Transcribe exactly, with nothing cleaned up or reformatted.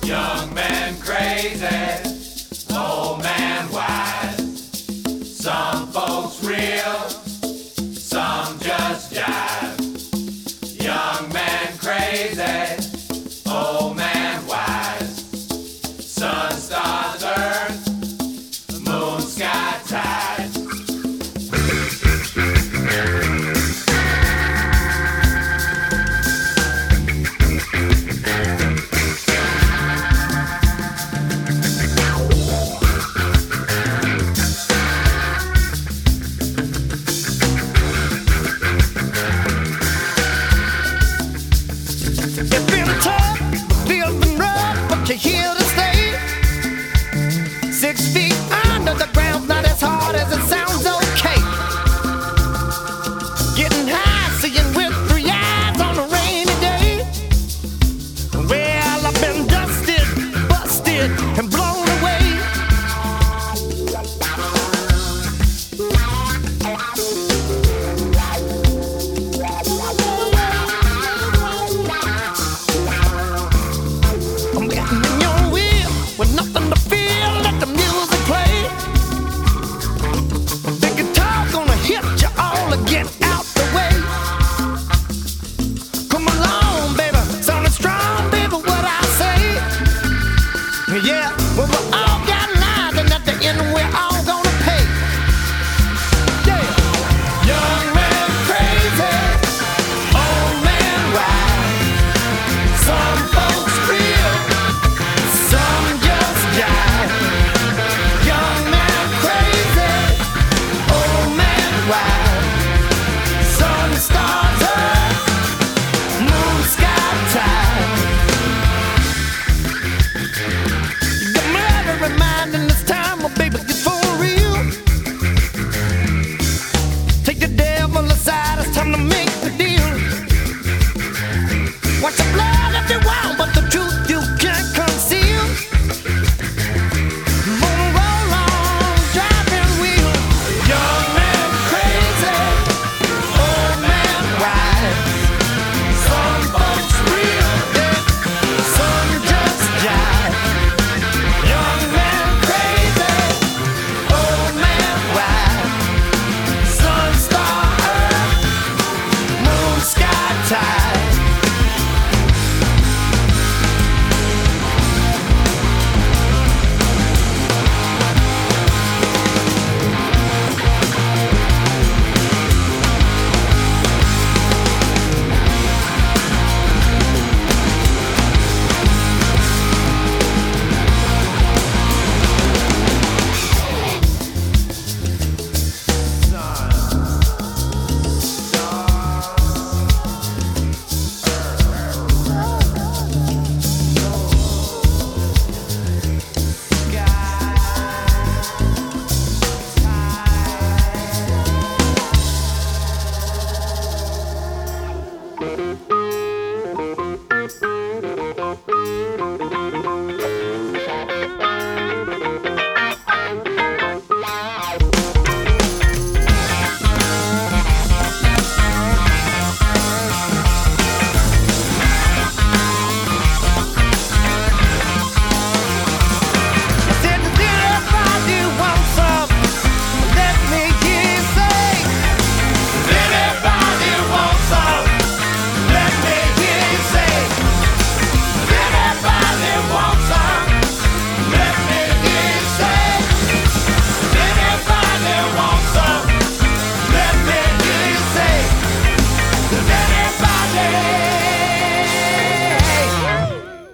Young man crazy, old man wise. Some folks real, some just jive. Young man crazy, old man wise. Sun, stars, earth, moon, sky, tides. It's been tough, but feels been rough, but you're here to stay. Six feet under the ground's not as hard as it sounds, okay. Getting high, seeing with three eyes on a rainy day. Well, I've been dusted, busted, and blown away. I'm getting in your wheel with nothing to feel. Let the music play. The guitar gonna hit you all to get out the way. Come along, baby, sounding strong, baby, what I say. Yeah, well, we all got lines, and at the end we're all gonna pay. Yeah. Young man crazy, old man wise. Some folks real, some just jive. Young man crazy, old man wise. Sun, stars, earth, moon, sky, tide. You got me every mind in this time, oh baby, it's for real. Take the devil aside, it's time to make the deal. Watch the blood if you want, but the truth you can't conceal. Gonna roll on, driving wheel. Young man crazy, old man wise. Some folks real, yeah, some just jive. Young man crazy, old man wise. Sun, star, earth, moon, sky, tide. I said, does anybody want some? Let me hear you say. Does anybody want some? Let me hear you say. Does anybody want some? Let me hear you say. Does anybody want some? Let me hear you say. Does anybody